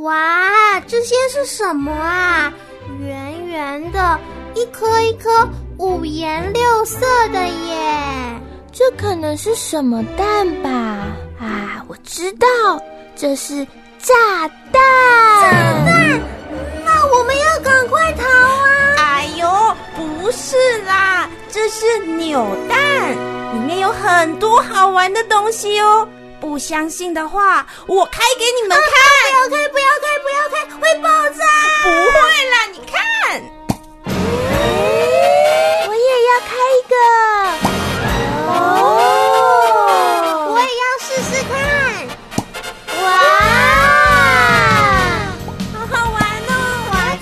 哇，这些是什么啊？圆圆的，一颗一颗五颜六色的耶！ 这可能是什么蛋吧？啊，我知道，这是炸弹！ 炸弹？那我们要赶快逃啊！ 哎呦，不是啦，这是扭蛋，里面有很多好玩的东西哦。不相信的话，我开给你们看。 不要开，会爆炸！ 不会啦，你看。 我也要开一个。 我也要试试看。哇， 好好玩哦！ 哇，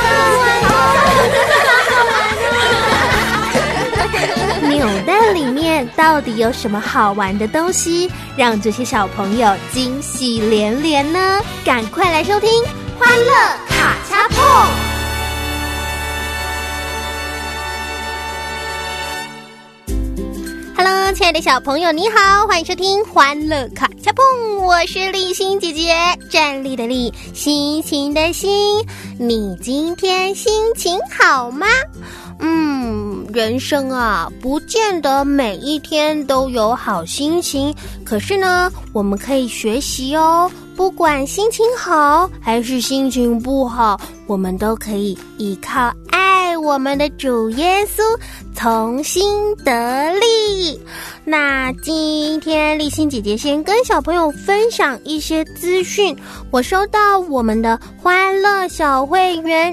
真的好好玩哦！扭蛋里面到底有什么好玩的东西，让这些小朋友惊喜连连呢？赶快来收听《欢乐卡恰碰》。Hello， 亲爱的小朋友，你好，欢迎收听《欢乐卡恰碰》，我是立新姐姐，站立的立，心情的心。你今天心情好吗？人生啊，不见得每一天都有好心情，可是呢，我们可以学习哦。不管心情好还是心情不好，我们都可以依靠爱我们的主耶稣，从心得力。那今天立新姐姐先跟小朋友分享一些资讯。我收到我们的欢乐小会员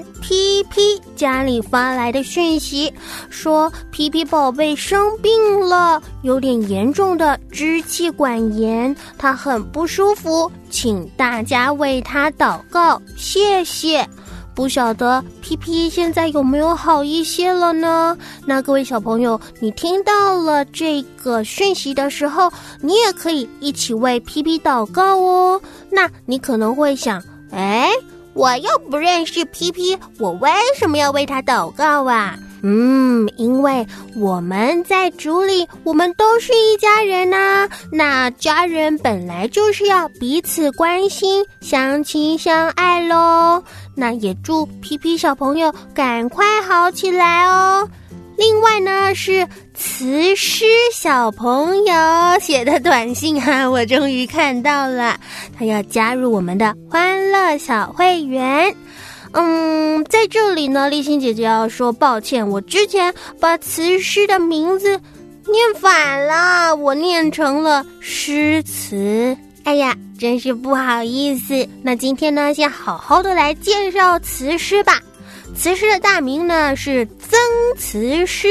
PP 家里发来的讯息，说 PP 宝贝生病了，有点严重的支气管炎，他很不舒服，请大家为他祷告，谢谢。不晓得 PP 现在有没有好一些了呢？那各位小朋友，你听到了这个讯息的时候，你也可以一起为 PP 祷告哦。那你可能会想，我又不认识 PP， 我为什么要为他祷告啊？因为我们在主里，我们都是一家人啊。那家人本来就是要彼此关心，相亲相爱咯。那也祝 PP 小朋友赶快好起来哦。另外呢，是慈诗小朋友写的短信啊，我终于看到了，他要加入我们的欢乐小会员。在这里呢，立新姐姐要说抱歉，我之前把慈诗的名字念反了，我念成了诗词。哎呀，真是不好意思。那今天呢，先好好的来介绍慈诗吧。慈诗的大名呢是曾慈诗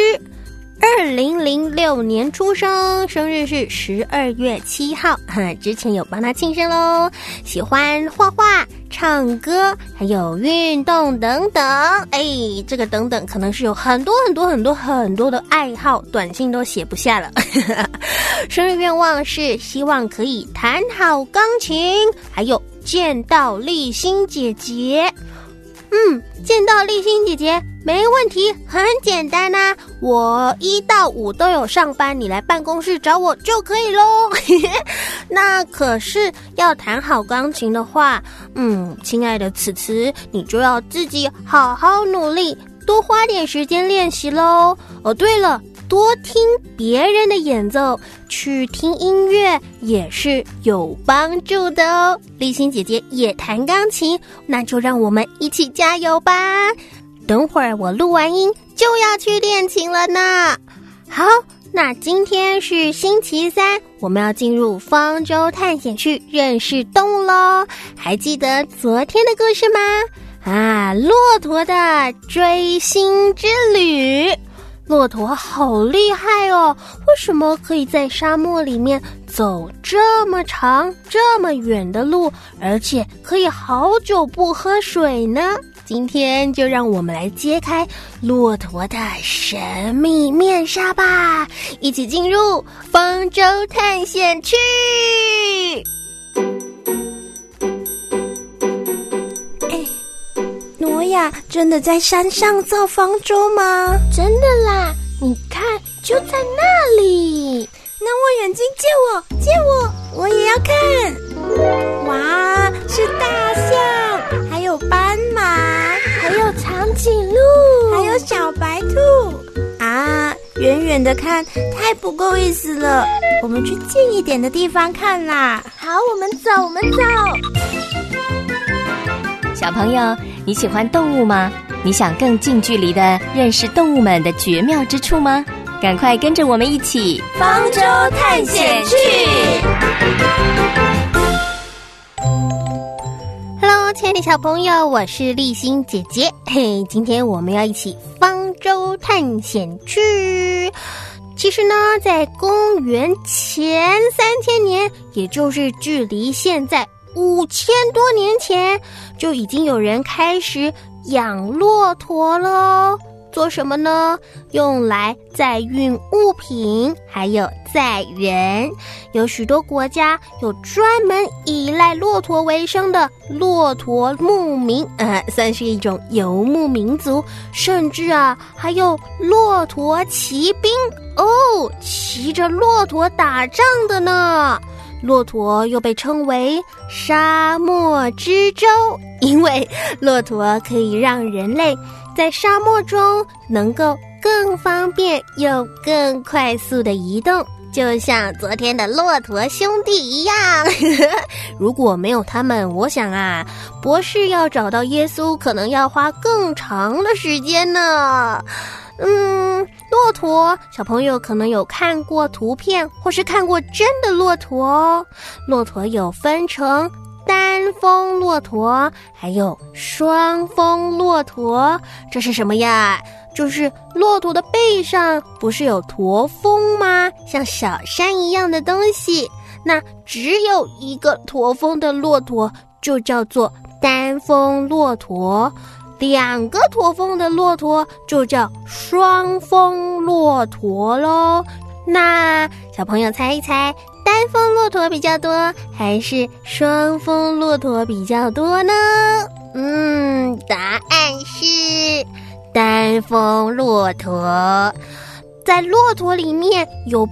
，2006年出生，生日是12月7号，之前有帮他庆生咯。喜欢画画、唱歌，还有运动等等。这个等等可能是有很多的爱好，短信都写不下了。生日愿望是希望可以弹好钢琴，还有见到立新姐姐。见到立新姐姐没问题，很简单啊，我1到5都有上班，你来办公室找我就可以咯。那可是要弹好钢琴的话，亲爱的慈慈，你就要自己好好努力，多花点时间练习咯。对了，多听别人的演奏，去听音乐也是有帮助的哦。立新姐姐也弹钢琴，那就让我们一起加油吧。等会儿我录完音就要去练琴了呢。好，那今天是星期3，我们要进入方舟探险去认识动物咯。还记得昨天的故事吗？骆驼的追星之旅。骆驼好厉害哦，为什么可以在沙漠里面走这么长这么远的路，而且可以好久不喝水呢？今天就让我们来揭开骆驼的神秘面纱吧，一起进入方舟探险去。 挪亚真的在山上造方舟吗？ 真的啦，你看，就在那里。 那我眼睛借我，我也要看。哇，是大象！ 远的看太不够意思了，我们去近一点的地方看啦。 好，我们走，我们走。 小朋友，你喜欢动物吗？你想更近距离的认识动物们的绝妙之处吗？赶快跟着我们一起方舟探险去。 Hello， 亲爱的小朋友，我是丽欣姐姐。嘿，今天我们要一起方舟探险去。其实呢，在公元前3000年，也就是距离现在5000多年前，就已经有人开始养骆驼了。做什么呢？用来载运物品，还有载人。有许多国家有专门依赖骆驼为生的骆驼牧民，算是一种游牧民族。甚至还有骆驼骑兵哦，骑着骆驼打仗的呢。骆驼又被称为沙漠之舟，因为骆驼可以让人类在沙漠中能够更方便又更快速的移动，就像昨天的骆驼兄弟一样。如果没有他们，我想博士要找到耶稣可能要花更长的时间呢。骆驼，小朋友可能有看过图片或是看过真的骆驼哦。骆驼有分成单峰骆驼还有双峰骆驼。这是什么呀？就是骆驼的背上不是有驼峰吗？像小山一样的东西，那只有一个驼峰的骆驼就叫做单峰骆驼，2个驼峰的骆驼就叫双峰骆驼咯。那小朋友猜一猜，单峰骆驼比较多还是双峰骆驼比较多呢？答案是单峰骆驼。在骆驼里面有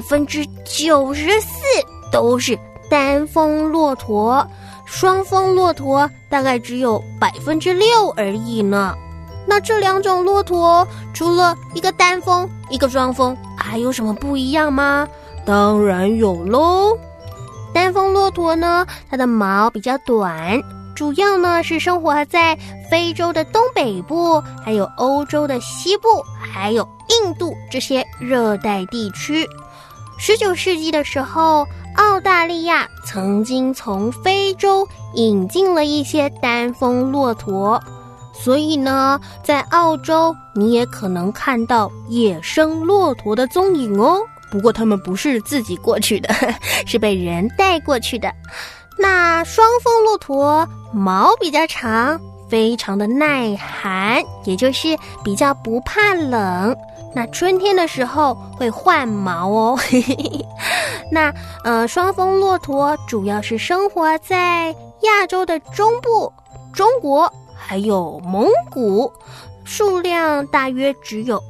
94%都是单峰骆驼，双峰骆驼大概只有6%而已呢。那这2种骆驼除了一个单峰一个双峰，还有什么不一样吗？当然有咯。单峰骆驼呢，它的毛比较短，主要呢是生活在非洲的东北部，还有欧洲的西部，还有印度这些热带地区。19世纪的时候，澳大利亚曾经从非洲引进了一些单峰骆驼，所以呢，在澳洲你也可能看到野生骆驼的踪影哦。不过他们不是自己过去的，是被人带过去的。那双峰骆驼毛比较长，非常的耐寒，也就是比较不怕冷。那春天的时候会换毛哦。那双峰骆驼主要是生活在亚洲的中部、中国还有蒙古，数量大约只有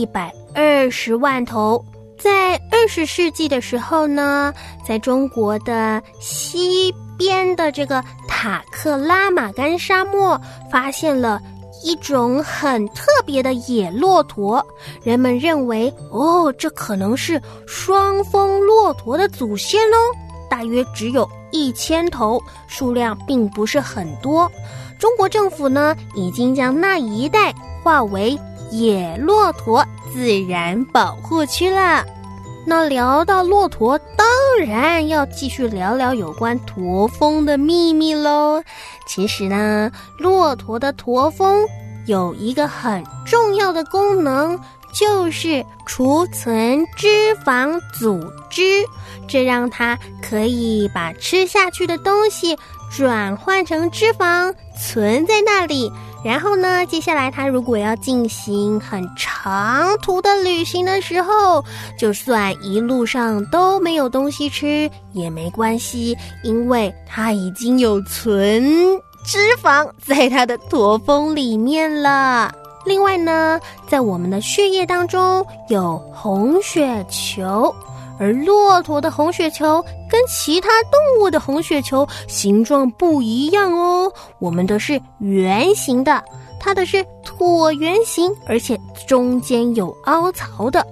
120万头。在20世纪的时候呢，在中国的西边的这个塔克拉玛干沙漠发现了一种很特别的野骆驼，人们认为这可能是双峰骆驼的祖先哦，大约只有1000头，数量并不是很多。中国政府呢，已经将那一带划为野骆驼自然保护区了。那聊到骆驼，当然要继续聊聊有关驼峰的秘密咯。其实呢，骆驼的驼峰有一个很重要的功能，就是储存脂肪组织，这让它可以把吃下去的东西转换成脂肪存在那里。然后呢，接下来他如果要进行很长途的旅行的时候，就算一路上都没有东西吃也没关系，因为他已经有存脂肪在他的驼峰里面了。另外呢，在我们的血液当中有红血球，而骆驼的红血球跟其他动物的红血球形状不一样哦，我们的是圆形的，它的是椭圆形，而且中间有凹槽的。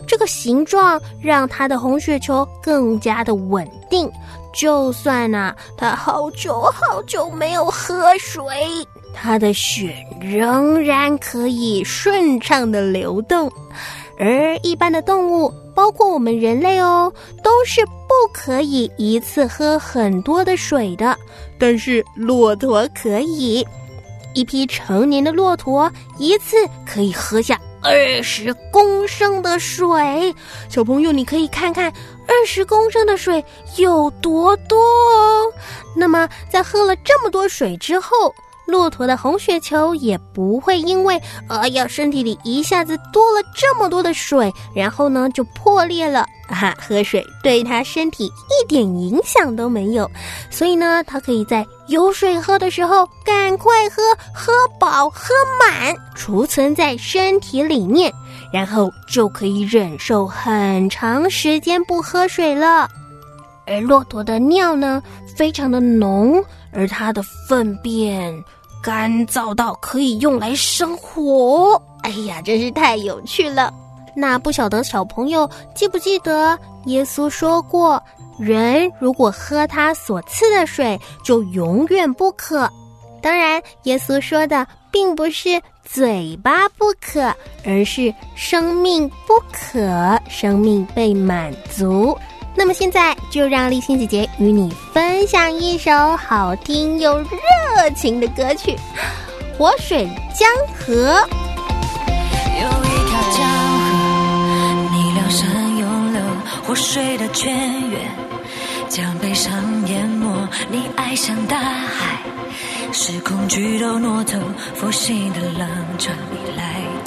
这个形状让它的红血球更加的稳定。就算它好久没有喝水，它的血仍然可以顺畅的流动。而一般的动物，包括我们人类都是不可以一次喝很多的水的，但是骆驼可以。一匹成年的骆驼一次可以喝下20公升的水。小朋友，你可以看看20公升的水有多多哦。那么在喝了这么多水之后，骆驼的红血球也不会因为身体里一下子多了这么多的水，然后呢就破裂了。喝水对它身体一点影响都没有，所以呢它可以在有水喝的时候赶快喝饱喝满，储存在身体里面，然后就可以忍受很长时间不喝水了。而骆驼的尿呢非常的浓，而它的粪便干燥到可以用来生火。哎呀，真是太有趣了。那不晓得小朋友记不记得耶稣说过，人如果喝他所赐的水就永远不渴。当然耶稣说的并不是嘴巴不渴，而是生命不渴，生命被满足。那么现在就让立欣姐姐与你分享一首好听又热情的歌曲《活水江河》。 有一条江河，逆流善涌流，活水的泉源，将悲伤淹没，你爱向大海，时空巨斗挪走，复兴的浪潮已来到。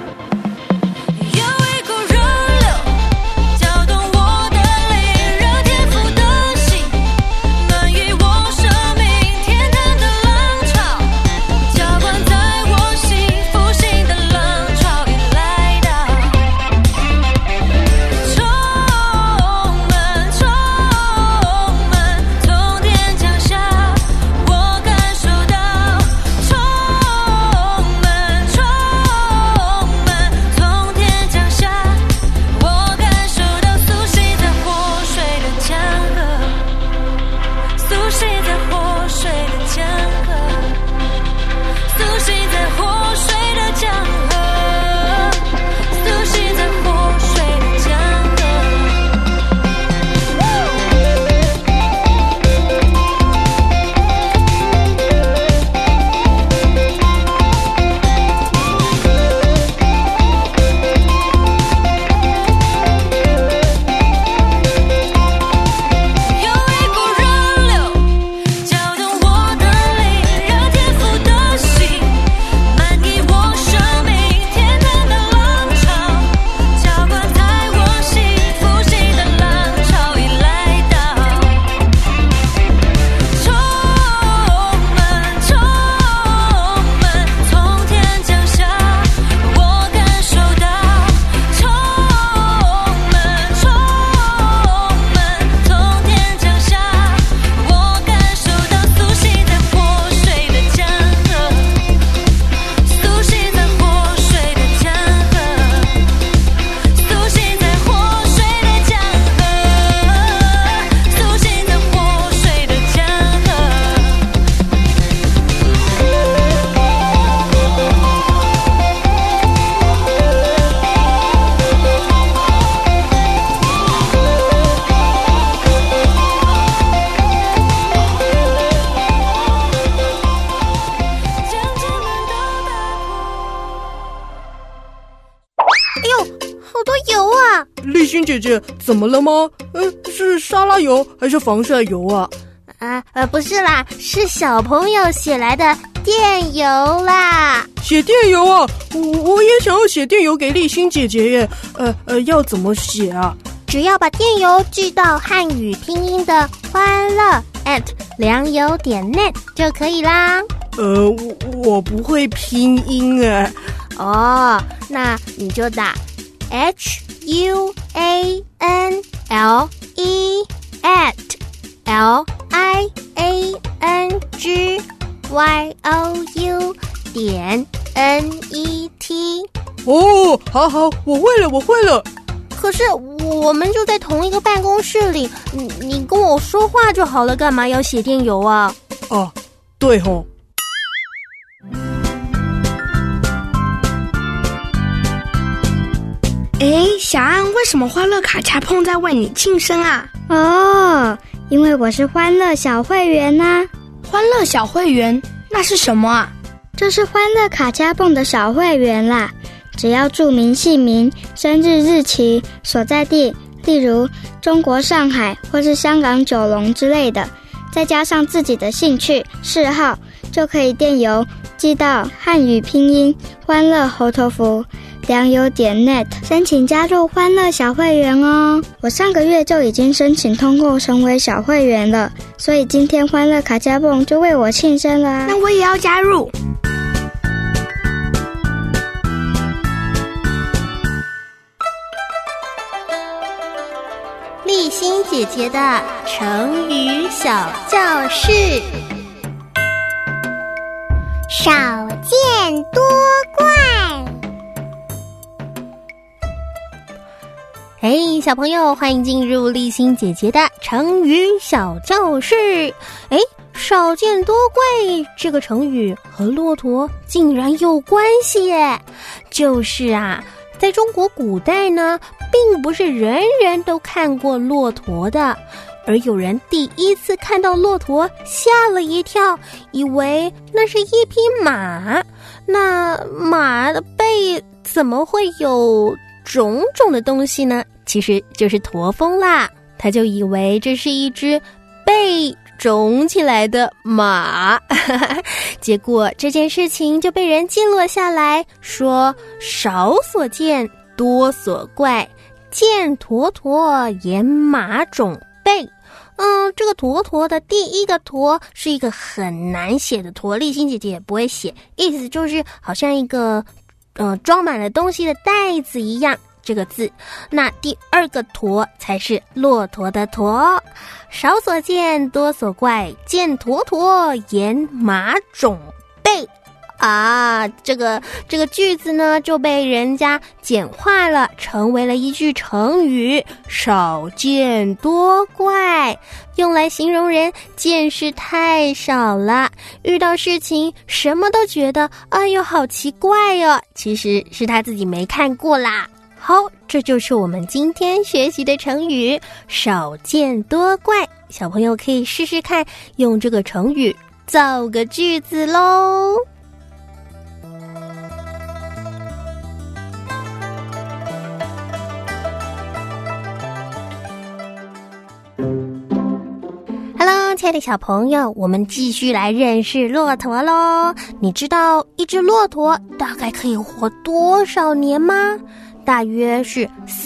立欣姐姐，怎么了吗？是沙拉油还是防晒油啊？ 不是啦，是小朋友写来的电邮啦。 写电邮啊？我也想要写电邮给立欣姐姐耶。要怎么写啊？ 只要把电邮寄到汉语拼音的欢乐@良友.net 就可以啦。 我不会拼音哎。 那你就打HUANLEANGYOU.NET。 好，我会了。 可是我们就在同一个办公室里，你跟我说话就好了，干嘛要写电邮啊？ 哦，对吼。 小安，为什么欢乐卡恰碰在为你庆生啊？ 哦，因为我是欢乐小会员啊。 欢乐小会员那是什么啊？ 这是欢乐卡恰碰的小会员啦，只要注明姓名、生日日期、所在地，例如中国上海或是香港九龙之类的，再加上自己的兴趣嗜好，就可以电邮寄到汉语拼音欢乐猴头符良友.net， 申请加入欢乐小会员哦。我上个月就已经申请通过成为小会员了，所以今天欢乐卡恰蹦就为我庆生啦。 那我也要加入。 丽欣姐姐的成语小教室。 少见多怪。 小朋友，欢迎进入丽欣姐姐的成语小教室。少见多怪这个成语和骆驼竟然有关系耶！就是啊，在中国古代呢，并不是人人都看过骆驼的，而有人第一次看到骆驼吓了一跳，以为那是一匹马。那马的背怎么会有种种的东西呢？其实就是驼峰啦。他就以为这是一只背肿起来的马结果这件事情就被人记录下来，说少所见多所怪，见驼驼言马肿背。这个驼驼的第一个驼是一个很难写的驼，丽欣姐姐也不会写，意思就是好像一个装满了东西的袋子一样，这个字。那第二个驼才是骆驼的驼，少所见多所怪，见驼驼言马肿背。这个句子呢就被人家简化了，成为了一句成语，少见多怪，用来形容人见识太少了，遇到事情什么都觉得哎呦好奇怪哦，其实是他自己没看过啦。好，这就是我们今天学习的成语少见多怪，小朋友可以试试看用这个成语造个句子咯。Hello， 亲爱的小朋友，我们继续来认识骆驼咯。你知道一只骆驼大概可以活多少年吗？大约是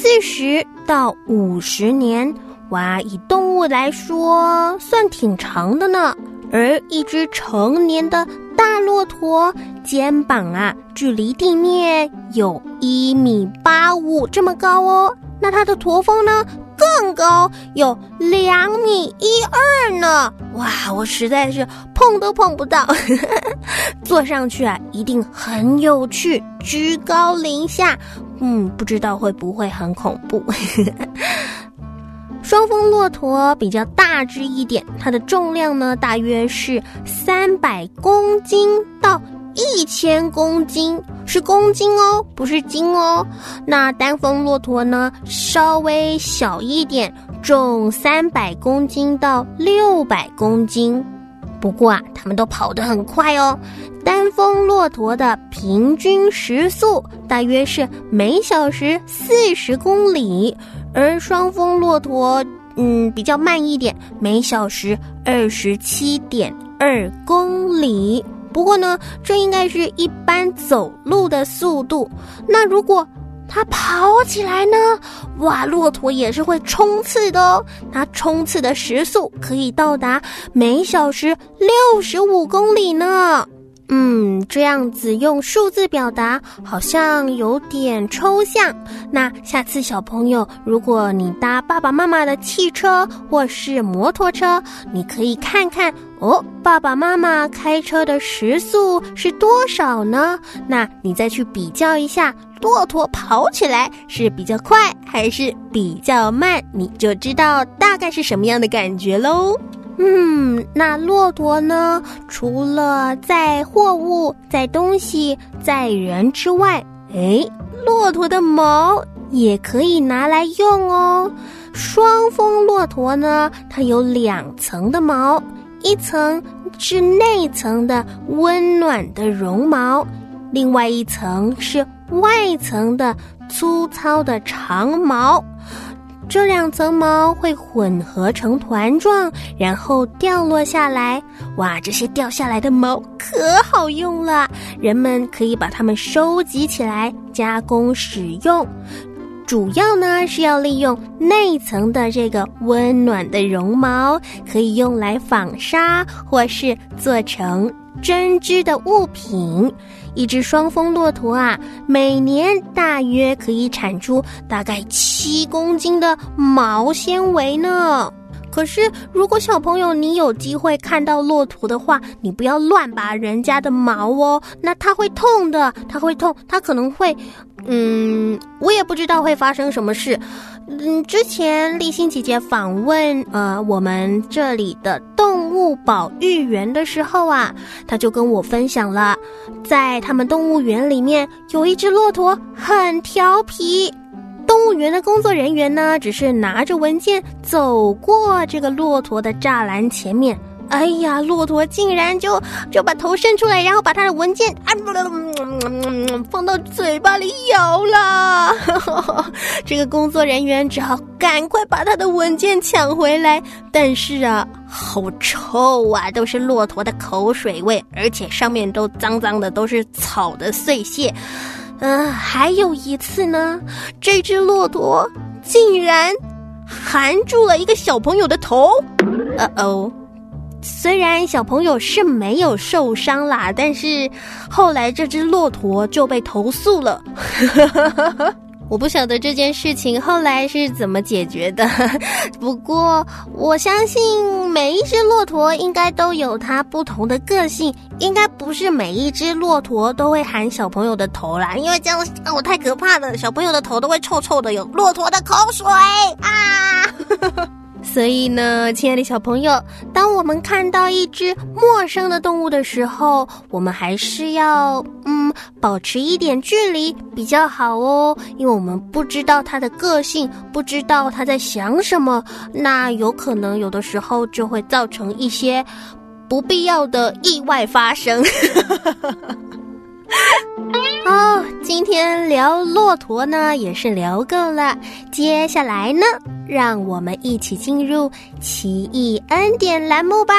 40到50年。哇，以动物来说算挺长的呢。而一只成年的大骆驼肩膀距离地面有1.85米这么高哦。那它的驼峰呢更高，有2.12米呢。哇，我实在是碰都碰不到坐上去一定很有趣，居高临下，不知道会不会很恐怖双峰骆驼比较大只一点，它的重量呢大约是300公斤到1000公斤，是公斤哦，不是斤哦。那单峰骆驼呢稍微小一点，重300公斤到600公斤。不过它们都跑得很快哦。单峰骆驼的平均时速大约是每小时40公里，而双峰骆驼比较慢一点，每小时27.2公里。不过呢，这应该是一般走路的速度。那如果它跑起来呢？哇，骆驼也是会冲刺的哦。它冲刺的时速可以到达每小时65公里呢。这样子用数字表达好像有点抽象。那下次小朋友，如果你搭爸爸妈妈的汽车或是摩托车，你可以看看哦，爸爸妈妈开车的时速是多少呢？那你再去比较一下，骆驼跑起来是比较快还是比较慢，你就知道大概是什么样的感觉咯。那骆驼呢，除了载货物、载东西、载人之外，骆驼的毛也可以拿来用哦。双峰骆驼呢，它有2层的毛，一层是内层的温暖的绒毛，另外一层是外层的粗糙的长毛。这2层毛会混合成团状，然后掉落下来。哇，这些掉下来的毛可好用了，人们可以把它们收集起来加工使用。主要呢是要利用内层的这个温暖的绒毛，可以用来纺纱或是做成针织的物品。一只双峰骆驼啊，每年大约可以产出大概7公斤的毛纤维呢。可是如果小朋友你有机会看到骆驼的话，你不要乱拔人家的毛哦，那它会痛的，它会痛，它可能会我也不知道会发生什么事。之前立新姐姐访问我们这里的动物保育员的时候啊，她就跟我分享了，在他们动物园里面有一只骆驼很调皮。动物园的工作人员呢，只是拿着文件走过这个骆驼的栅栏前面，哎呀，骆驼竟然就把头伸出来，然后把他的文件放到嘴巴里咬了。这个工作人员只好赶快把他的文件抢回来，但是啊，好臭啊，都是骆驼的口水味，而且上面都脏脏的，都是草的碎屑。还有一次呢，这只骆驼竟然含住了一个小朋友的头。虽然小朋友是没有受伤啦，但是后来这只骆驼就被投诉了。我不晓得这件事情后来是怎么解决的，不过我相信每一只骆驼应该都有它不同的个性，应该不是每一只骆驼都会含小朋友的头啦，因为这样太可怕了，小朋友的头都会臭臭的，有骆驼的口水啊。所以呢，亲爱的小朋友，当我们看到一只陌生的动物的时候，我们还是要保持一点距离比较好哦，因为我们不知道它的个性，不知道它在想什么，那有可能有的时候就会造成一些不必要的意外发生。今天聊骆驼呢也是聊够了，接下来呢，让我们一起进入奇异恩典栏目吧。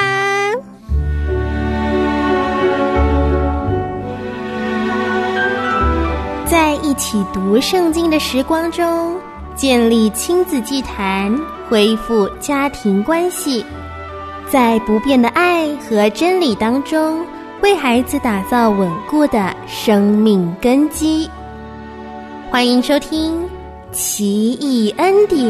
在一起读圣经的时光中，建立亲子祭坛，恢复家庭关系，在不变的爱和真理当中，为孩子打造稳固的生命根基。欢迎收听奇异恩典。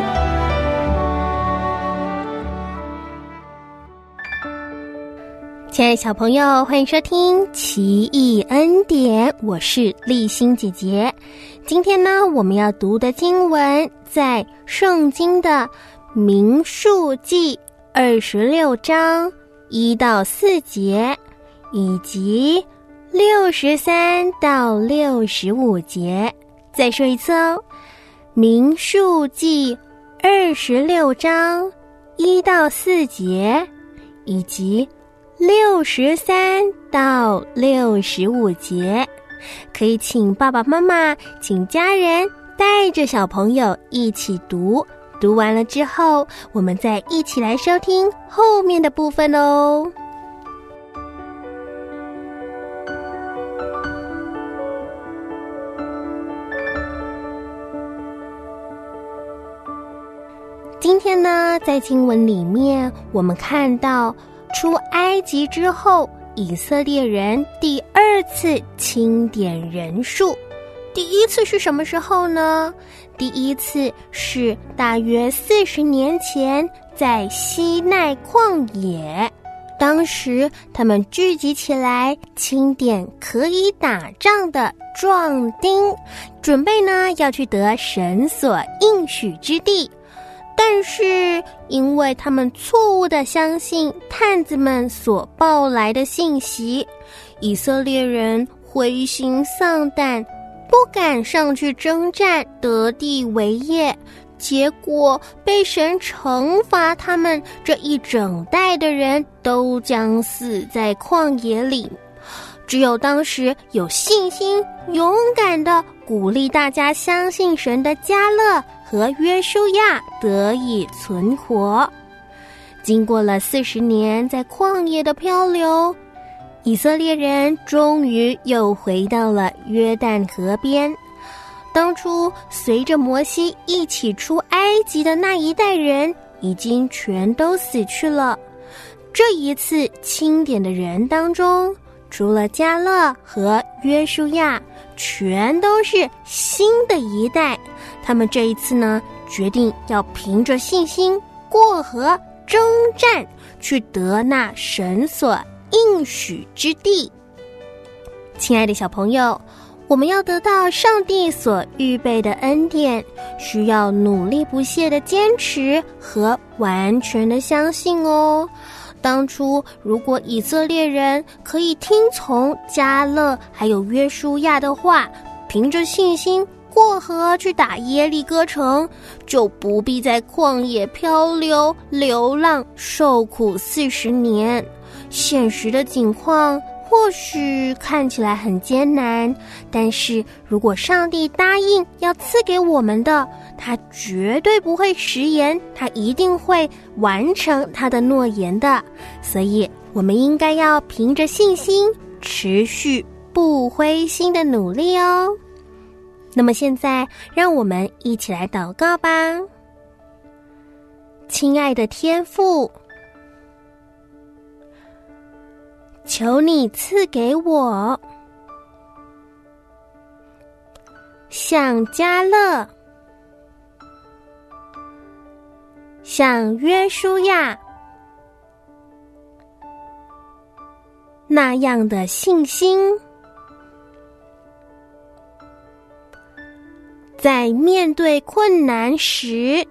亲爱的小朋友，欢迎收听奇异恩典，我是立新姐姐。今天呢，我们要读的经文在圣经的民数记26章1到4节，以及63到65节。再说一次哦，民数记26章1到4节，以及63到65节。可以请爸爸妈妈，请家人带着小朋友一起读，读完了之后，我们再一起来收听后面的部分哦。今天呢，在经文里面，我们看到出埃及之后，以色列人第2次清点人数。第一次是什么时候呢？第一次是大约40年前，在西奈旷野。 当时他们聚集起来，清点可以打仗的壮丁，准备呢要去得神所应许之地。但是因为他们错误地相信探子们所报来的信息，以色列人灰心丧胆，不敢上去征战，得地为业，结果被神惩罚，他们这一整代的人都将死在旷野里。只有当时有信心、勇敢的鼓励大家相信神的迦勒和约书亚得以存活。经过了40年在旷野的漂流，以色列人终于又回到了约旦河边。当初随着摩西一起出埃及的那一代人已经全都死去了。这一次清点的人当中，除了迦勒和约书亚，全都是新的一代。他们这一次呢，决定要凭着信心过河征战，去得那神所应许之地。亲爱的小朋友，我们要得到上帝所预备的恩典，需要努力不懈的坚持和完全的相信哦。当初如果以色列人可以听从迦勒还有约书亚的话，凭着信心过河去打耶利哥城，就不必在旷野漂流流浪受苦40年。现实的境况或许看起来很艰难，但是如果上帝答应要赐给我们的，他绝对不会食言，他一定会完成他的诺言的。所以我们应该要凭着信心持续不灰心的努力哦。那么现在让我们一起来祷告吧。亲爱的天父，求你赐给我像迦勒、像约书亚那样的信心，在面对困难时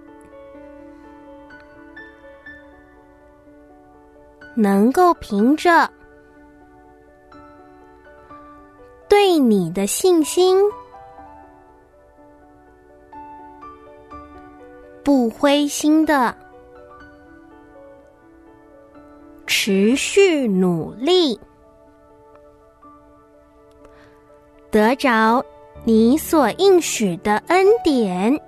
能够凭着对你的信心，不灰心的持续努力，得着你所应许的恩典。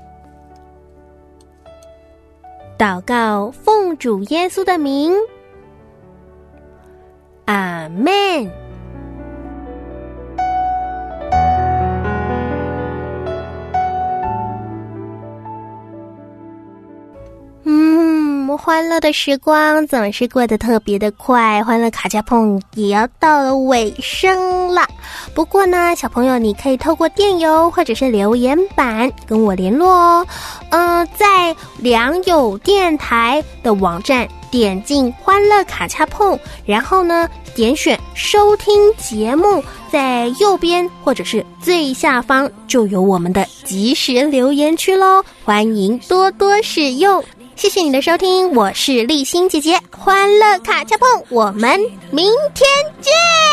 祷告奉主耶稣的名，阿们。欢乐的时光总是过得特别的快，欢乐卡恰碰也要到了尾声了。不过呢，小朋友你可以透过电邮或者是留言板跟我联络哦。在良友电台的网站点进欢乐卡恰碰，然后呢点选收听节目，在右边或者是最下方就有我们的即时留言区咯，欢迎多多使用。谢谢你的收听，我是丽欣姐姐，欢乐卡恰碰，我们明天见。